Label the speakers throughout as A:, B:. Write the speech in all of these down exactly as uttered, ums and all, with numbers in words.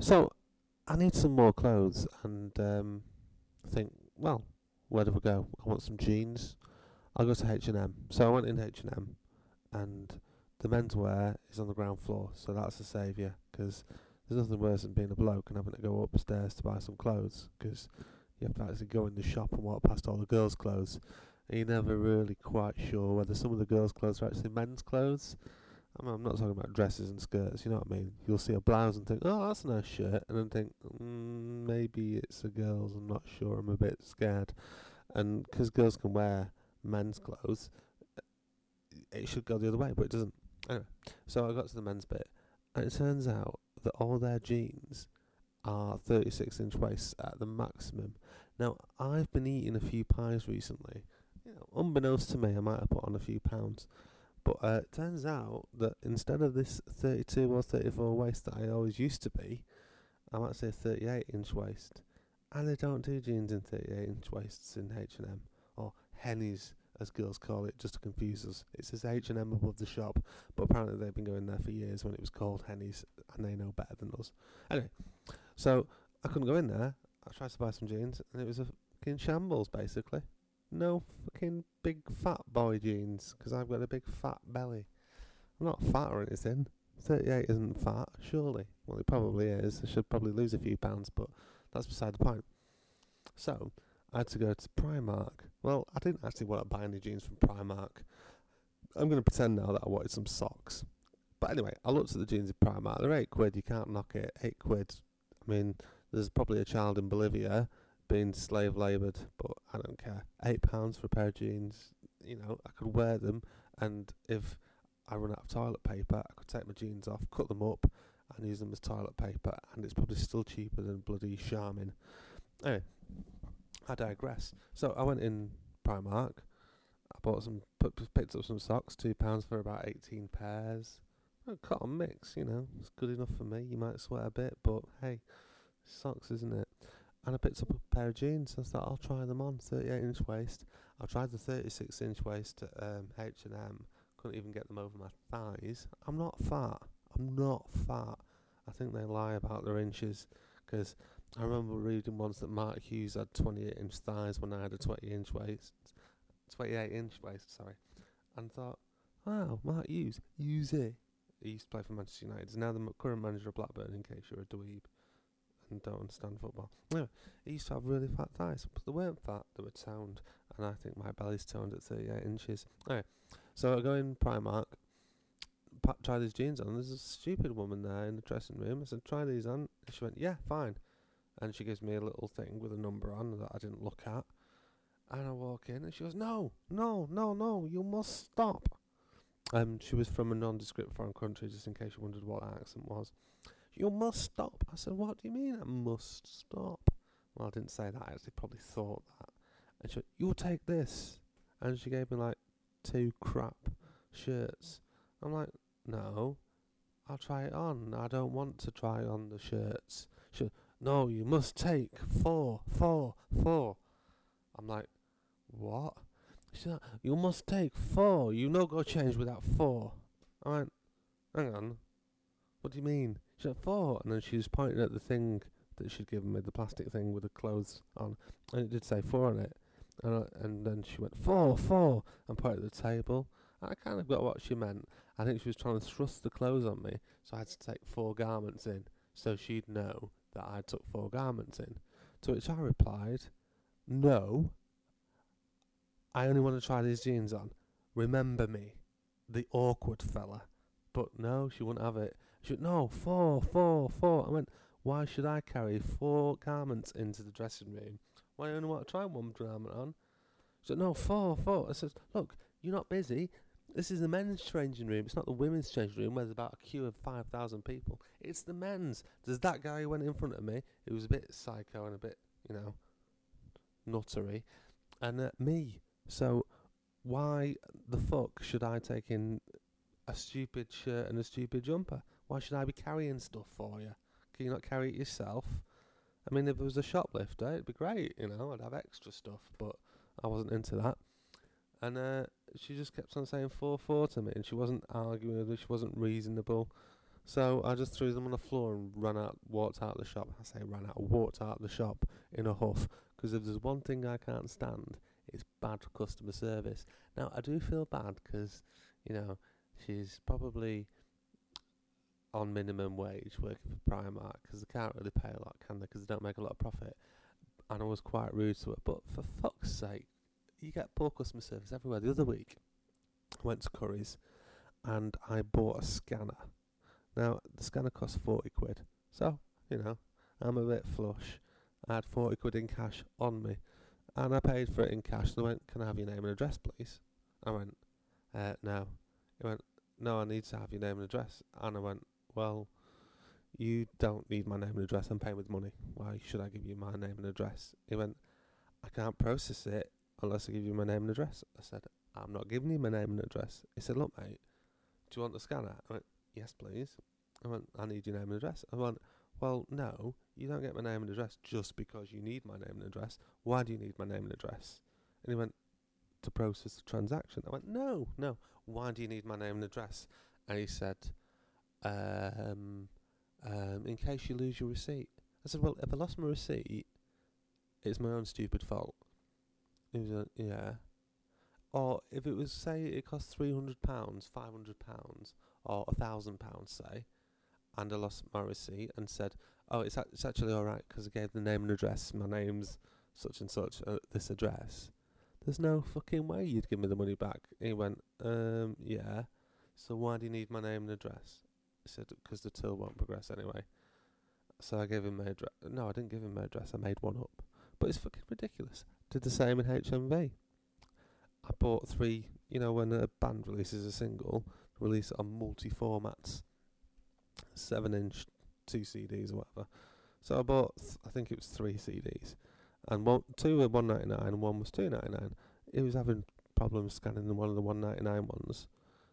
A: So I need some more clothes, and um, I think, well, where do we go? I want some jeans. I'll go to H and M. So I went in H and M, and the menswear is on the ground floor, so that's a saviour, because there's nothing worse than being a bloke and having to go upstairs to buy some clothes, because you have to actually go in the shop and walk past all the girls' clothes, and you're never really quite sure whether some of the girls' clothes are actually men's clothes. I mean, I'm not talking about dresses and skirts, you know what I mean? You'll see a blouse and think, oh, that's a nice shirt, and then think, mm, maybe it's a girl's, I'm not sure, I'm a bit scared. And because girls can wear men's clothes, it should go the other way, but it doesn't. Anyway, so I got to the men's bit, and it turns out that all their jeans are thirty-six inch waists at the maximum. Now, I've been eating a few pies recently. You know, unbeknownst to me, I might have put on a few pounds. But uh, it turns out that instead of this thirty-two or thirty-four waist that I always used to be, I'm actually a thirty-eight inch waist. And they don't do jeans in thirty-eight inch waists in H and M, or Henny's, as girls call it, just to confuse us. It says H and M above the shop, but apparently they've been going there for years when it was called Henny's, and they know better than us. Anyway, so I couldn't go in there. I tried to buy some jeans, and it was a fucking shambles, basically. No fucking big fat boy jeans, because I've got a big fat belly. I'm not fat or anything. thirty-eight isn't fat, surely. Well, it probably is. I should probably lose a few pounds, but that's beside the point. So, I had to go to Primark. Well, I didn't actually want to buy any jeans from Primark. I'm going to pretend now that I wanted some socks. But anyway, I looked at the jeans in Primark. They're eight quid. You can't knock it. Eight quid. I mean, there's probably a child in Bolivia being slave laboured, but I don't care. Eight pounds for a pair of jeans. You know, I could wear them, and if I run out of toilet paper, I could take my jeans off, cut them up, and use them as toilet paper, and it's probably still cheaper than bloody Charmin. Anyway, I digress. So I went in Primark. I bought some, put, picked up some socks, two pounds for about eighteen pairs. A cotton mix, you know, it's good enough for me. You might sweat a bit, but hey, socks, isn't it? And I picked up a pair of jeans. I thought I'll try them on. thirty-eight inch waist. I tried the thirty-six inch waist at um, H and M. Couldn't even get them over my thighs. I'm not fat. I'm not fat. I think they lie about their inches, because I remember reading once that Mark Hughes had twenty-eight inch thighs when I had a twenty inch waist. twenty-eight inch waist, sorry. And thought, wow, Mark Hughes, use it. He used to play for Manchester United. He's now the current manager of Blackburn, in case you're a dweeb and don't understand football. Anyway, he used to have really fat thighs, but they weren't fat, they were toned. And I think my belly's toned at thirty-eight inches. Anyway, so I go in Primark, pa- try these jeans on. There's a stupid woman there in the dressing room. I said, try these on. And she went, yeah, fine. And she gives me a little thing with a number on that I didn't look at. And I walk in and she goes, no, no, no, no, you must stop. Um, she was from a nondescript foreign country, just in case you wondered what her accent was. You must stop. I said, what do you mean I must stop? Well, I didn't say that. I actually probably thought that. And she went, you take this. And she gave me like two crap shirts. I'm like, no, I'll try it on. I don't want to try on the shirts. She went, no, you must take four, four, four. I'm like, what? She's like, you must take four. You no go change without four. I went, hang on. What do you mean? She said, four. And then she was pointing at the thing that she'd given me, the plastic thing with the clothes on. And it did say four on it. And, I, and then she went, four, four. And pointed at the table. And I kind of got what she meant. I think she was trying to thrust the clothes on me. So I had to take four garments in. So she'd know that I took four garments in. To which I replied, no. I only want to try these jeans on. Remember me, the awkward fella. But no, she wouldn't have it. She went, no, four, four, four. I went, why should I carry four garments into the dressing room? Why I only want to try one garment on? She said, no, four, four. I said, look, you're not busy. This is the men's changing room. It's not the women's changing room where there's about a queue of five thousand people. It's the men's. There's that guy who went in front of me, who was a bit psycho and a bit, you know, nuttery. And uh, me. So why the fuck should I take in a stupid shirt and a stupid jumper? Why should I be carrying stuff for you? Can you not carry it yourself? I mean, if it was a shoplifter, it'd be great, you know, I'd have extra stuff, but I wasn't into that. And uh, she just kept on saying four four to me, and she wasn't arguing with me, she wasn't reasonable. So I just threw them on the floor and ran out, walked out of the shop. I say ran out, walked out of the shop in a huff. Because if there's one thing I can't stand, it's bad customer service. Now I do feel bad because, you know, she's probably on minimum wage working for Primark because they can't really pay a lot, can they? Because they don't make a lot of profit. And I was quite rude to her. But for fuck's sake, you get poor customer service everywhere. The other week, I went to Curry's and I bought a scanner. Now, the scanner cost forty quid. So, you know, I'm a bit flush. I had forty quid in cash on me. And I paid for it in cash. They went, can I have your name and address, please? I went, uh, no. He went, no, I need to have your name and address. And I went, well, you don't need my name and address. I'm paying with money. Why should I give you my name and address? He went, I can't process it unless I give you my name and address. I said, I'm not giving you my name and address. He said, look, mate, do you want the scanner? I went, yes, please. I went, I need your name and address. I went, well, no, you don't get my name and address just because you need my name and address. Why do you need my name and address? And he went, to process the transaction. I went, no, no, why do you need my name and address? And he said, um, um, in case you lose your receipt. I said, well, if I lost my receipt, it's my own stupid fault. He was like, yeah. Or if it was, say, it cost three hundred pounds, five hundred pounds, or one thousand pounds, say, and I lost my receipt and said, oh, it's, a- it's actually alright because I gave the name and address, my name's such and such at this address. There's no fucking way you'd give me the money back. He went, um, yeah. So why do you need my name and address? I said, because the till won't progress anyway. So I gave him my address. No, I didn't give him my address. I made one up. But it's fucking ridiculous. Did the same in H M V. I bought three, you know, when a band releases a single, release it on multi-formats. seven inch, two C Ds or whatever. So I bought, th- I think it was three C Ds. And one, two were one ninety-nine and one was two ninety-nine. He was having problems scanning one of the one ninety-nine ones.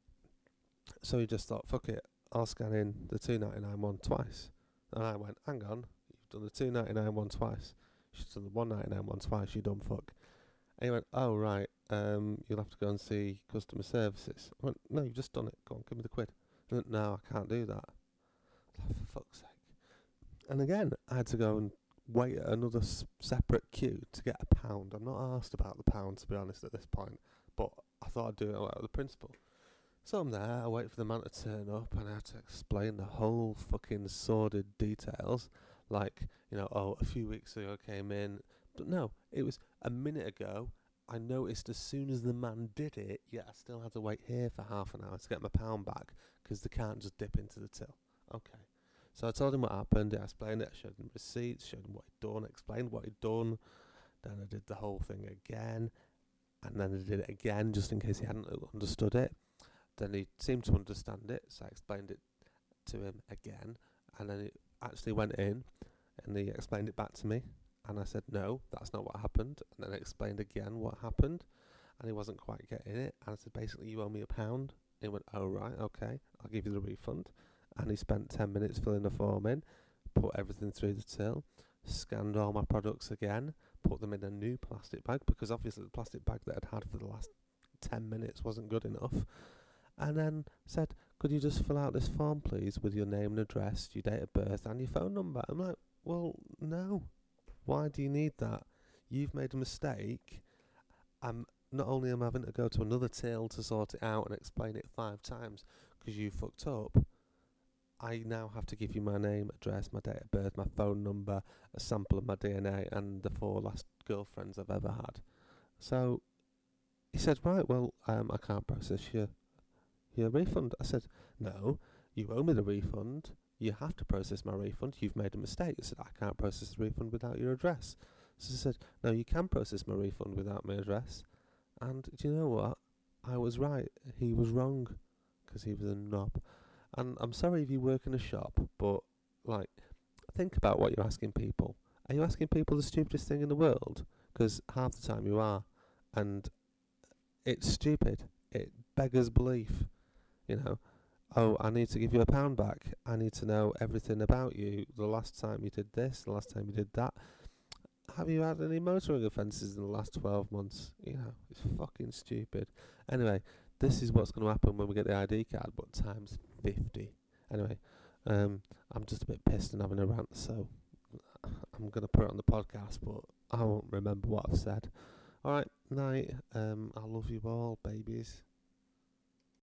A: So he just thought, fuck it, I'll scan in the two ninety-nine one twice. And I went, hang on, you've done the two ninety-nine one twice. You've done the one ninety-nine one twice, you dumb fuck. And he went, oh right, um, you'll have to go and see customer services. I went, no, you've just done it, go on, give me the quid. He went, no, I can't do that. Like, for fuck's sake. And again, I had to go and wait at another s- separate queue to get a pound. I'm not asked about the pound, to be honest, at this point. But I thought I'd do it out of the principle. So I'm there, I wait for the man to turn up, and I have to explain the whole fucking sordid details. Like, you know, oh, a few weeks ago I came in. But no, it was a minute ago. I noticed as soon as the man did it, yeah, I still had to wait here for half an hour to get my pound back, because they can't just dip into the till. Okay. So I told him what happened, I explained it, I showed him receipts, showed him what he'd done, explained what he'd done. Then I did the whole thing again, and then I did it again just in case he hadn't understood it. Then he seemed to understand it, so I explained it to him again, and then it actually went in, and he explained it back to me, and I said, no, that's not what happened, and then I explained again what happened, and he wasn't quite getting it, and I said, basically, you owe me a pound. He went, oh, right, okay, I'll give you the refund. And he spent ten minutes filling the form in, put everything through the till, scanned all my products again, put them in a new plastic bag, because obviously the plastic bag that I'd had for the last ten minutes wasn't good enough, and then said, could you just fill out this form, please, with your name and address, your date of birth, and your phone number? I'm like, well, no. Why do you need that? You've made a mistake. I'm not only am I having to go to another till to sort it out and explain it five times because you fucked up, I now have to give you my name, address, my date of birth, my phone number, a sample of my D N A, and the four last girlfriends I've ever had. So he said, right, well, um, I can't process your your refund. I said, no, you owe me the refund. You have to process my refund. You've made a mistake. I said, I can't process the refund without your address. So he said, no, you can process my refund without my address. And do you know what? I was right. He was wrong, because he was a knob. And I'm sorry if you work in a shop, but, like, think about what you're asking people. Are you asking people the stupidest thing in the world? Because half the time you are. And it's stupid. It beggars belief. You know, oh, I need to give you a pound back. I need to know everything about you. The last time you did this, the last time you did that. Have you had any motoring offences in the last twelve months? You know, it's fucking stupid. Anyway, this is what's going to happen when we get the I D card, but times fifty. Anyway, Um, I'm just a bit pissed and having a rant, so I'm gonna put it on the podcast, but I won't remember what I've said. All right, night. Um, I love you all, babies.